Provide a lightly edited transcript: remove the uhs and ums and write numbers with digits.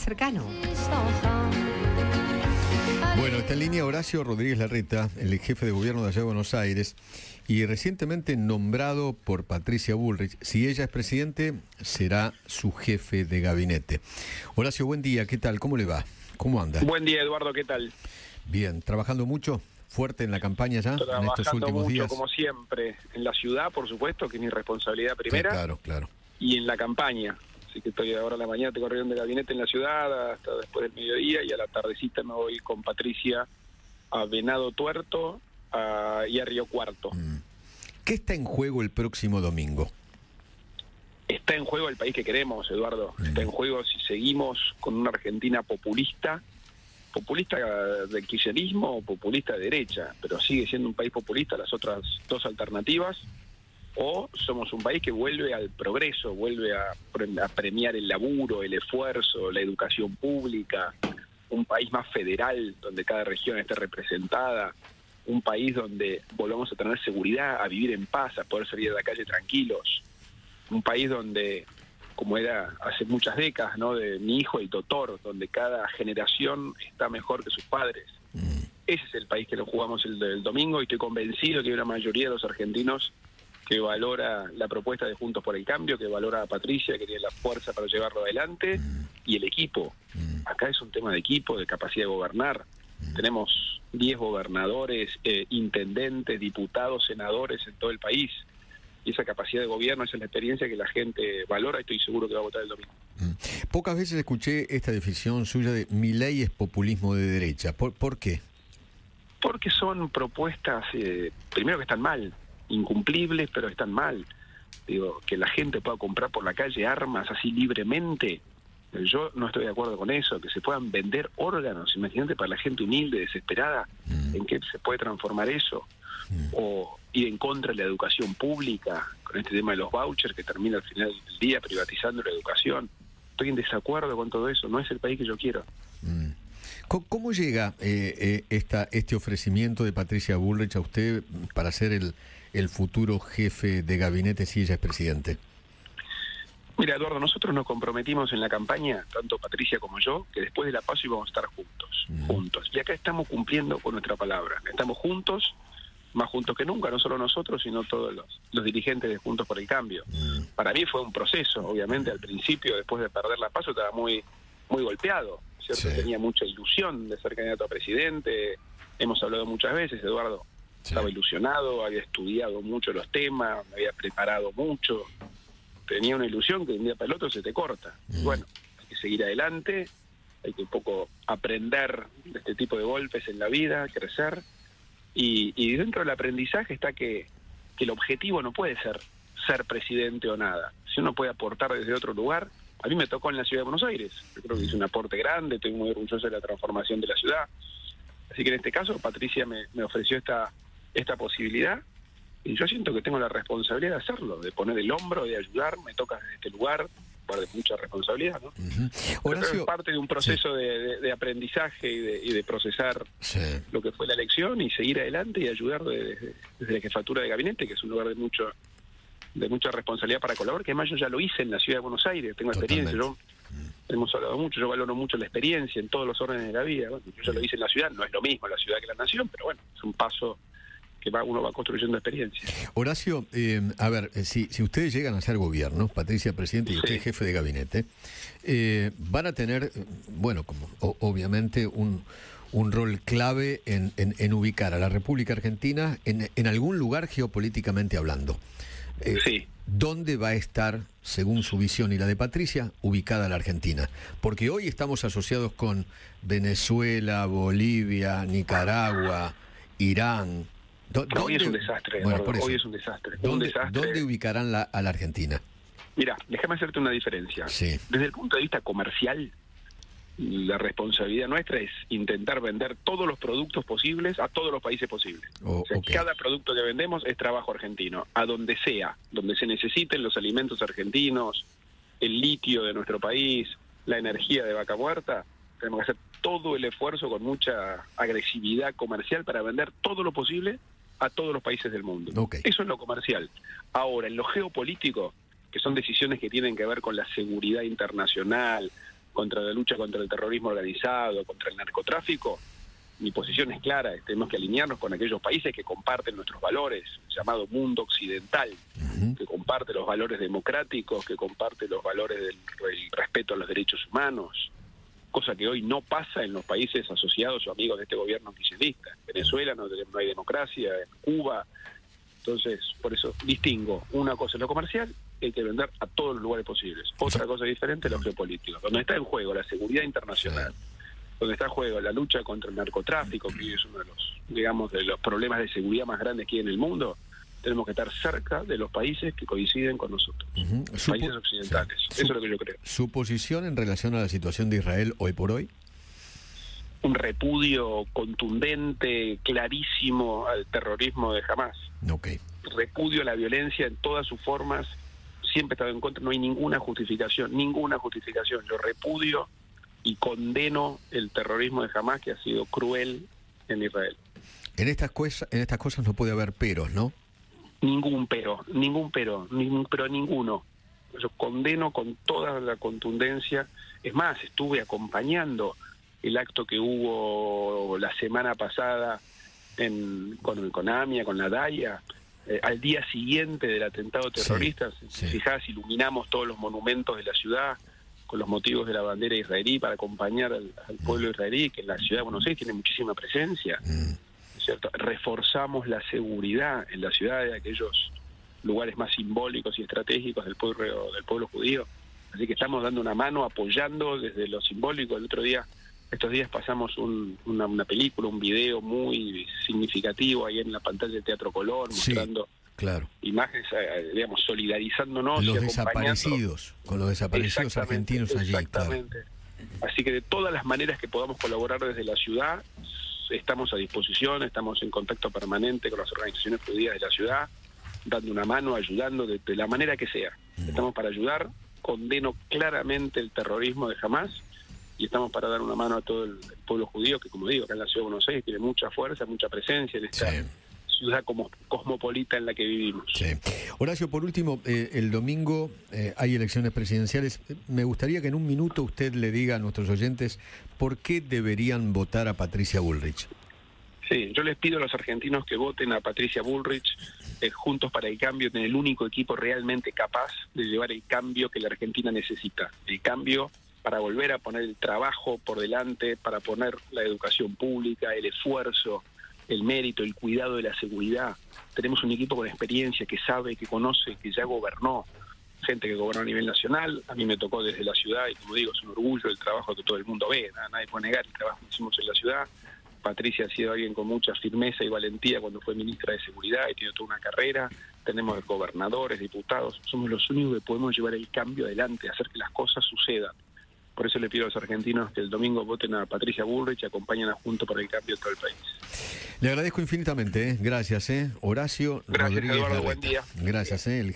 cercano. Bueno, está en línea Horacio Rodríguez Larreta, el jefe de gobierno de allá de Buenos Aires, y recientemente nombrado por Patricia Bullrich. Si ella es presidente, será su jefe de gabinete. Horacio, buen día, ¿qué tal? ¿Cómo le va? ¿Cómo anda? Buen día, Eduardo, ¿qué tal? Bien, ¿trabajando mucho? ¿Fuerte en la campaña ya, en estos últimos mucho, días? como siempre, en la ciudad, por supuesto, que es mi responsabilidad primera. Sí, claro. Y en la campaña. Así que estoy ahora a la mañana, tengo reunión de gabinete en la ciudad hasta después del mediodía, y a la tardecita me voy con Patricia a Venado Tuerto y a Río Cuarto. ¿Qué está en juego el próximo domingo? Está en juego el país que queremos, Eduardo. Está en juego si seguimos con una Argentina populista del kirchnerismo o populista de derecha, pero sigue siendo un país populista las otras dos alternativas, o somos un país que vuelve al progreso, vuelve a premiar el laburo, el esfuerzo, la educación pública, un país más federal donde cada región esté representada, un país donde volvamos a tener seguridad, a vivir en paz, a poder salir a la calle tranquilos, un país donde, como era hace muchas décadas, ¿no?, de mi hijo el doctor, donde cada generación está mejor que sus padres. Ese es el país que nos jugamos el domingo, y estoy convencido que hay una mayoría de los argentinos que valora la propuesta de Juntos por el Cambio, que valora a Patricia, que tiene la fuerza para llevarlo adelante, y el equipo. Acá es un tema de equipo, de capacidad de gobernar. Tenemos 10 gobernadores, intendentes, diputados, senadores en todo el país. Y esa capacidad de gobierno, esa es la experiencia que la gente valora, y estoy seguro que va a votar el domingo. Pocas veces escuché esta definición suya de Milei es populismo de derecha. ¿Por qué? Porque son propuestas, primero, que están mal, incumplibles, pero están mal. Digo, que la gente pueda comprar por la calle armas así libremente, yo no estoy de acuerdo con eso. Que se puedan vender órganos, imagínate, para la gente humilde, desesperada, ¿en qué se puede transformar eso? O ir en contra de la educación pública, con este tema de los vouchers que termina al final del día privatizando la educación. Estoy en desacuerdo con todo eso, no es el país que yo quiero. ¿Cómo llega este ofrecimiento de Patricia Bullrich a usted para ser el futuro jefe de gabinete si ella es presidente? Mira, Eduardo, nosotros nos comprometimos en la campaña, tanto Patricia como yo, que después de la PASO íbamos a estar juntos. Y acá estamos cumpliendo con nuestra palabra. Estamos juntos, más juntos que nunca, no solo nosotros, sino todos los dirigentes de Juntos por el Cambio. Para mí fue un proceso, obviamente, al principio, después de perder la PASO, estaba muy golpeado, ¿cierto? Sí. Tenía mucha ilusión de ser candidato a presidente, hemos hablado muchas veces, Eduardo. Sí. Estaba ilusionado, había estudiado mucho los temas, me había preparado mucho, tenía una ilusión que de un día para el otro se te corta. Bueno, hay que seguir adelante, hay que un poco aprender de este tipo de golpes en la vida, crecer, y dentro del aprendizaje está que el objetivo no puede ser presidente o nada. Si uno puede aportar desde otro lugar, a mí me tocó en la ciudad de Buenos Aires, yo creo que hice un aporte grande, estoy muy orgulloso de la transformación de la ciudad. Así que en este caso Patricia me ofreció esta posibilidad, y yo siento que tengo la responsabilidad de hacerlo, de poner el hombro, de ayudar. Me toca desde este lugar de mucha responsabilidad, ¿no? Horacio, es parte de un proceso de aprendizaje y de procesar lo que fue la elección, y seguir adelante y ayudar desde la jefatura de gabinete, que es un lugar de mucha responsabilidad para colaborar, que además yo ya lo hice en la ciudad de Buenos Aires, tengo experiencia. Hemos hablado mucho, yo valoro mucho la experiencia en todos los órdenes de la vida. Bueno, yo ya lo hice en la ciudad, no es lo mismo la ciudad que la nación, pero bueno, es un paso que uno va construyendo experiencia. Horacio, a ver, si ustedes llegan a ser gobierno, Patricia presidente y usted jefe de gabinete, van a tener, bueno, como obviamente un rol clave en ubicar a la República Argentina en algún lugar geopolíticamente hablando. ¿Dónde va a estar, según su visión y la de Patricia, ubicada la Argentina? Porque hoy estamos asociados con Venezuela, Bolivia, Nicaragua, Irán. Hoy es un desastre, bueno, hoy es un desastre. ¿Dónde ubicarán a la Argentina? Mira, déjame hacerte una diferencia. Desde el punto de vista comercial, la responsabilidad nuestra es intentar vender todos los productos posibles a todos los países posibles. Cada producto que vendemos es trabajo argentino, a donde sea, donde se necesiten los alimentos argentinos, el litio de nuestro país, la energía de Vaca Muerta. Tenemos que hacer todo el esfuerzo con mucha agresividad comercial para vender todo lo posible a todos los países del mundo. Eso es lo comercial. Ahora, en lo geopolítico, que son decisiones que tienen que ver con la seguridad internacional, contra la lucha contra el terrorismo organizado, contra el narcotráfico, mi posición es clara, tenemos que alinearnos con aquellos países que comparten nuestros valores, llamado mundo occidental, que comparte los valores democráticos, que comparte los valores del respeto a los derechos humanos, cosa que hoy no pasa en los países asociados o amigos de este gobierno kirchnerista. En Venezuela no hay democracia, en Cuba. Entonces, por eso distingo una cosa en lo comercial, que hay que vender a todos los lugares posibles. Otra cosa diferente, lo geopolítico, donde está en juego la seguridad internacional, donde está en juego la lucha contra el narcotráfico, que es uno de los, digamos, de los problemas de seguridad más grandes que hay en el mundo. Tenemos que estar cerca de los países que coinciden con nosotros, países occidentales. Eso es lo que yo creo. ¿Su posición en relación a la situación de Israel hoy por hoy? Un repudio contundente, clarísimo al terrorismo de Hamás. Okay. Repudio a la violencia en todas sus formas. Siempre he estado en contra, no hay ninguna justificación. Yo repudio y condeno el terrorismo de Hamás, que ha sido cruel en Israel. En estas cosas no puede haber peros, ¿no? Ninguno. Yo condeno con toda la contundencia. Es más, estuve acompañando el acto que hubo la semana pasada con AMIA, con la DAIA, al día siguiente del atentado terrorista. Si fijás, iluminamos todos los monumentos de la ciudad con los motivos de la bandera israelí para acompañar al pueblo israelí, que en la ciudad de Buenos Aires tiene muchísima presencia. ¿Cierto? Reforzamos la seguridad en la ciudad de aquellos lugares más simbólicos y estratégicos del pueblo judío. Así que estamos dando una mano, apoyando desde lo simbólico. Estos días pasamos una película, un video muy significativo ahí en la pantalla del Teatro Colón, mostrando imágenes, digamos, solidarizándonos los y desaparecidos, con los desaparecidos argentinos allí. Exactamente. Claro. Así que de todas las maneras que podamos colaborar desde la ciudad, estamos a disposición, estamos en contacto permanente con las organizaciones judías de la ciudad, dando una mano, ayudando de la manera que sea. Estamos para ayudar, condeno claramente el terrorismo de Hamás y estamos para dar una mano a todo el pueblo judío, que como digo, acá en la ciudad de Buenos Aires tiene mucha fuerza, mucha presencia en esta ciudad como cosmopolita en la que vivimos. Sí. Horacio, por último, el domingo hay elecciones presidenciales. Me gustaría que en un minuto usted le diga a nuestros oyentes por qué deberían votar a Patricia Bullrich. Sí, yo les pido a los argentinos que voten a Patricia Bullrich. Juntos para el Cambio, en el único equipo realmente capaz de llevar el cambio que la Argentina necesita. El cambio para volver a poner el trabajo por delante, para poner la educación pública, el esfuerzo, el mérito, el cuidado de la seguridad. Tenemos un equipo con experiencia, que sabe, que conoce, que ya gobernó. Gente que gobernó a nivel nacional. A mí me tocó desde la ciudad y, como digo, es un orgullo el trabajo que todo el mundo ve. Nadie puede negar el trabajo que hicimos en la ciudad. Patricia ha sido alguien con mucha firmeza y valentía cuando fue ministra de Seguridad y tiene toda una carrera. Tenemos gobernadores, diputados. Somos los únicos que podemos llevar el cambio adelante, hacer que las cosas sucedan. Por eso le pido a los argentinos que el domingo voten a Patricia Bullrich y acompañen a Juntos por el Cambio en todo el país. Le agradezco infinitamente. Gracias, Horacio Gracias, Rodríguez Eduardo. Larreta. Buen día. Gracias, el